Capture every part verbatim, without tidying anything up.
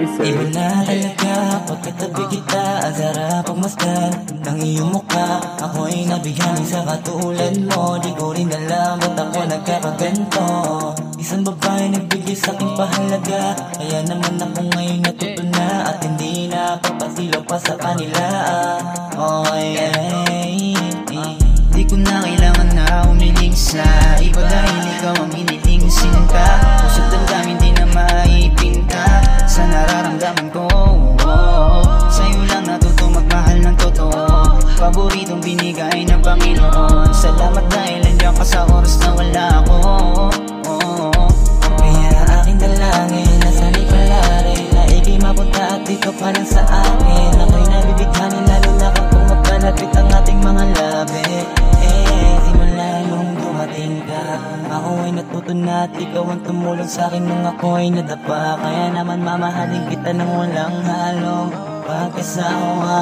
Di mo na talaga pagkatabi kita, ang sarap pagmasdan ng iyong mukha. Ako'y nabihani sa katulad mo, di ko rin alam ba't ako nagkakaganto. Isang babae nagbigay sa'king pahalaga, kaya naman ako ngayon natuto na, at hindi na papasilaw pa sa kanila. Oh, ay, ay, ay. Di ko na kailangan na umiling sa iba, dahil ikaw ang hiniling sinta. Puso't damdamin di na maipinta sa nararamdaman ko. Oh, sa'yo lang natuto magmahal ng totoo, paboritong binigay ng Panginoon. Salamat dahil nandiyan ka sa oras na wala ako. Oh, kaya aking dalangin na sana'y palari na ika'y mapunta at ikaw pa rin sa akin. Ako'y nabibighani lalo na kapag magkalapit ang ating mga labi. Eh, simula nung dumating ka, ako ay natuto na at ikaw ang tumulong sa'kin nung ako ay nadapa. Kaya naman mamahalin kita nang walang halong pagkasawa.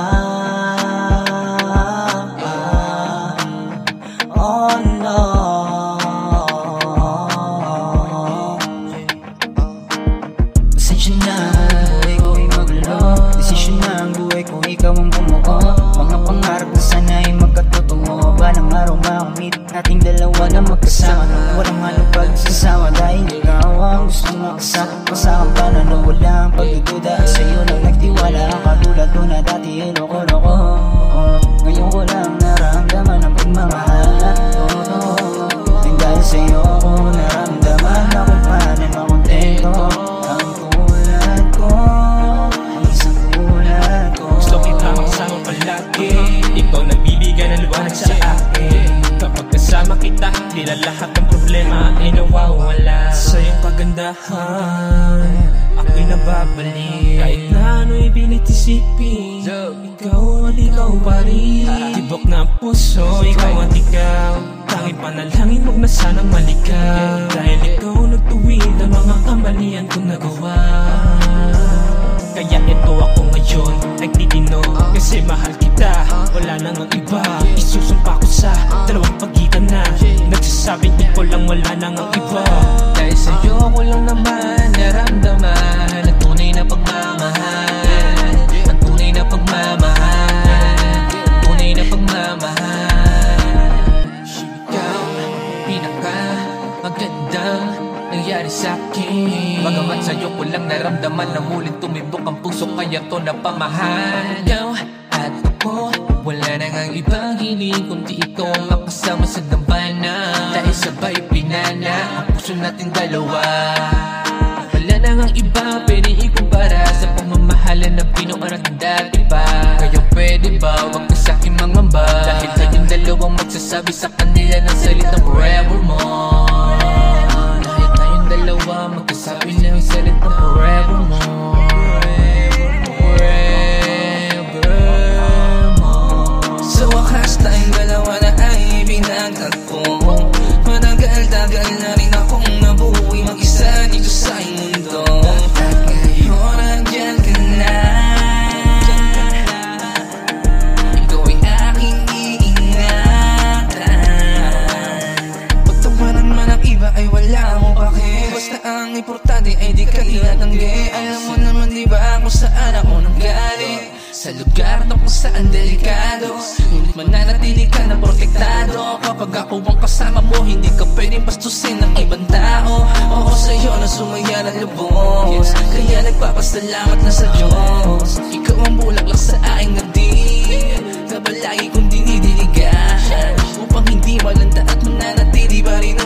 Oh no. Pasensya na ang buhay ko ay magulo, desisyon na ang buhay ko, ikaw ang bumuo. Mga pangarap na sana'y magkatotoo, balang araw makamit nating dalawa na magkasama nang walang halong pagsasawa. Dahil ikaw ang gusto makasama sa kampanan na walang pagdududa, at sa'yo lang nagtiwala. Ang katulad ko na dati ay loko-loko, ngayon ko lang naramdaman ang pagmamahal na totoo. And dahil sa'yo ko naramdaman na kung paano makontento ang tulad ko, ang isang tulad ko. Gusto kita makasama palagi, ikaw nagbibigay ng liwanag sa akin. Kapag kasama kita, di na lahat ng problema ay nawawala. Sa iyong kagandahan, ako'y nababalik. Kahit na ano'y binitisipin, ikaw at ikaw pa rin. Tibok na puso, ikaw at ikaw, tanging panalangin huwag na sanang malikaw. Dahil ikaw nagtuwid ang mga kamalian kong nagawa. Kaya ito ako ngayon nagtitino, kasi mahal kita, wala nang ang iba. Isusumpa ko sa dalawang pagitan na nagsasabing ikaw lang, wala nang ang iba. Dahil sa'yo ko lang naman naramdaman ang tunay na pagmamahal, ang tunay na pagmamahal, ang tunay na pagmamahal. Ikaw, pinaka magandang nangyari sa'kin. Bagamat sa'yo ko lang naramdaman na muling tumibok ang puso, kaya to napamahal. Ikaw at ako, wala na ngang ibang hiling kundi ikaw ang makasama sa dambana. Dahil sabay pinana ang puso natin dalawa. Wala na ngang iba pwede ikumpara sa pagmamahalan na binuo natin dati pa. Kaya pwede ba wag ka sa'kin mangamba, dahil kayong dalawang magsasabi sa kanila ng salitang forevermore. Dahil tayong dalawa magsasabi ng salitang forevermore. Sa wakas tayong dalawa na ay pinagtagpo. Matagal-tagal na rin akong nabuhay mag-isa dito sa mundo. At ngayon nandiyan ka na, ikaw ay aking iingatan. Pagtawanan man ang iba ay wala akong pake, basta ang importante ay di ka tinatanggi. Alam mo naman di ba kung saan ako nanggaling, sa lugar na kung saan delikado, ngunit mananatili ka na protektado. Kapag ako ang kasama mo, hindi ka pwedeng bastusin ng ibang tao. Oo, sa'yo na sumaya ng lubos, kaya nagpapasalamat na sa Diyos. Ikaw ang bulaklak sa aking nagdig, na palagi kong dinidiligan, upang hindi malanda at mananatili pa rin